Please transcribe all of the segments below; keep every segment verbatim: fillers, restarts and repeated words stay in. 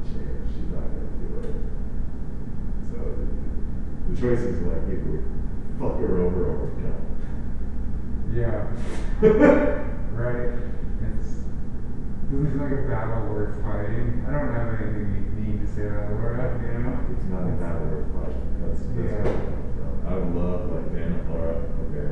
change. She's not gonna do it. So the, the choice is like either we fuck her over or we don't. Yeah. Right. It's doesn't seem like a battle worth fighting. I don't have anything mean to say about Laura, you know? It's not a battle worth fighting. That's, that's Yeah. where I'm coming from. I would love like, damn it, Laura. Okay.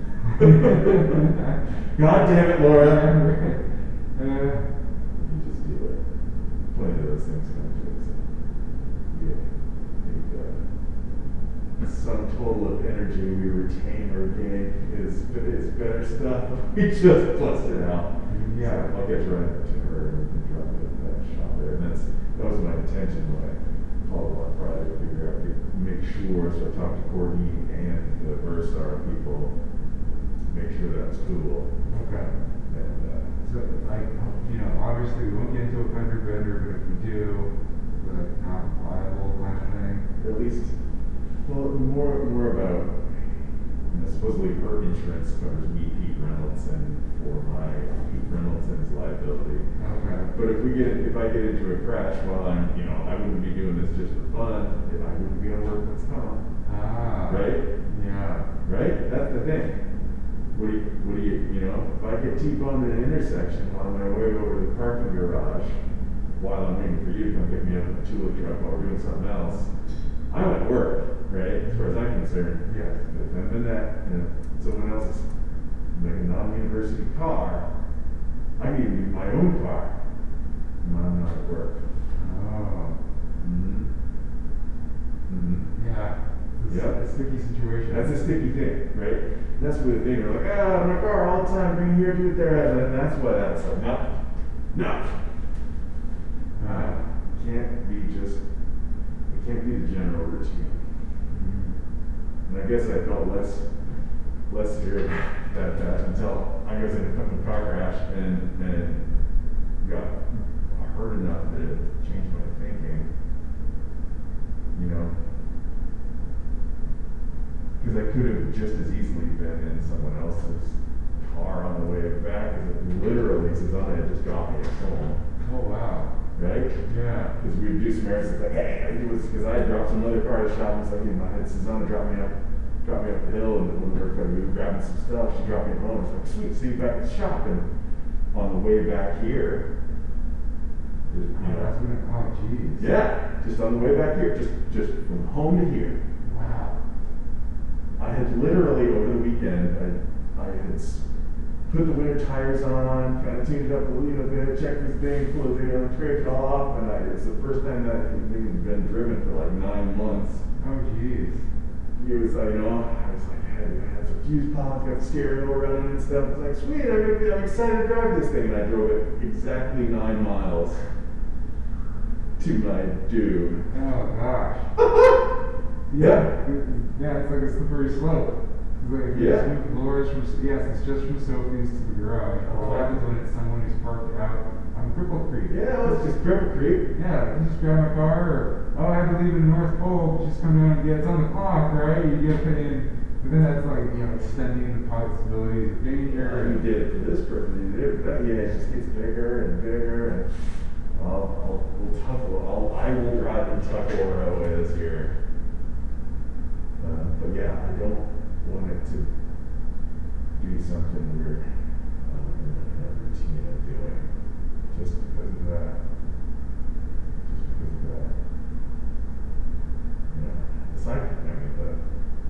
God damn it, Laura. uh, You just do it. Plenty of those things come to us. Yeah. The uh, sum total of energy we retain or gain is is better stuff. We just plus it out. Yeah. So I'll get right to her and we can drop it at that shop there. And that's that was my intention when I called on Friday to figure out to make sure. So I talked to Courtney and the Verstar people. Make sure that's cool. Okay. And uh, So, like, you know, obviously we won't get into a fender bender, but if we do, like, not viable kind of thing. at least, well, more more about, you know, supposedly her insurance covers me, Pete Reynolds, and for my Pete Reynolds and his liability. Okay. But if we get if I get into a crash while I'm, you know, I wouldn't be doing this just for fun. If I wouldn't be on workman's comp, Ah. right? Yeah. Right? That's the thing. What do you, what do you, you know, if I get T-boned at an intersection on my way over to the parking garage while I'm waiting for you to come pick me up in the tulip truck while we're doing something else, I'm at work, right? As far as I'm concerned. Yes. If I'm in that, you know, someone else's, like a non-university car, I need to use my own car when I'm not at work. Oh. Mm-hmm. Mm-hmm. Yeah. It's Yep. a sticky situation. That's a sticky thing, right? That's where the thing, we're like, ah, I'm in my car all the time, bring here, do it there, and that's why that's like, no, no. Uh, can't be just, it can't be the general routine. Mm-hmm. And I guess I felt less, less severe about that until I was in a fucking car crash and, and got hurt enough that it changed my thinking, you know? Because I could have just as easily been in someone else's car on the way back, because it literally, Susanna had just dropped me at home, Oh, wow. right? Yeah. Because we would do some errands, it's like, hey, it was because I had dropped some other car at the shop, and it's like, you know, I had Susanna drop me up, drop me up the hill, and when we were, we were grabbing some stuff, she dropped me at home, it's like, sweet, see you back at the shop, and on the way back here, just, you Oh, know, that's gonna, oh, jeez. yeah, just on the way back here, just, just from home to here. Wow. I had literally over the weekend, I, I had s- put the winter tires on, kind of tuned it up a little bit, checked this thing, pulled it, you know, scraped it all off, and I, it's the first time that thing had been driven for like nine months. Oh, jeez. It was like, you know, I was like, hey, I had some fuse pods, got the stereo running and stuff. It's like, sweet, I'm, gonna be, I'm excited to drive this thing. And I drove it exactly nine miles to my due. Oh, gosh. Yeah. Yeah, it's like a slippery slope. It's like if you Yeah. just move Laura's from, yes, it's just from Sophie's to the garage. What happens when it's someone who's parked out on Cripple Creek? Yeah, let's just Cripple Creek. Yeah, you just grab my car, or, oh, I have to leave in North Pole, just come down and get, it's on the clock, right? You get paid. But then that's like, you know, extending the possibilities of danger. Yeah, you did it for this person, you did it for that. Yeah, it just gets bigger and bigger, and I'll, I'll, we'll tuckle, I'll, I will drive and tuckle where I is here. Uh, but yeah, I don't want it to be something we're uh, in a routine of doing, just because of that. Just because of that. You know, aside from, I mean, the,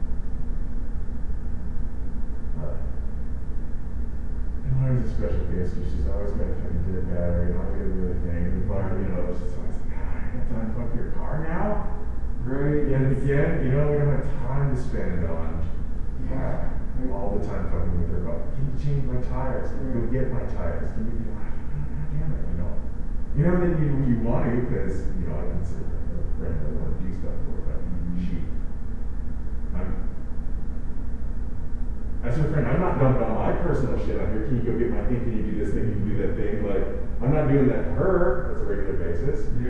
uh, and Laura's a special case, because she's always got a fucking dead battery, and always got to do the thing, and Laura, you know, she's always like, God, I got time to fuck your car now? Right. Again and again, you know, we don't have time to spend on Yeah. all the time fucking with her about, can you change my tires? Can you go get my tires? Can you be like, God damn it, you know? You know that you, you want to, because, you know, I consider her a friend I want to do stuff for, but she, I'm, as her friend, I'm not dumping all my personal shit on her. Can you go get my thing? Can you do this thing? Can you do that thing? Like, I'm not doing that to her as a regular basis.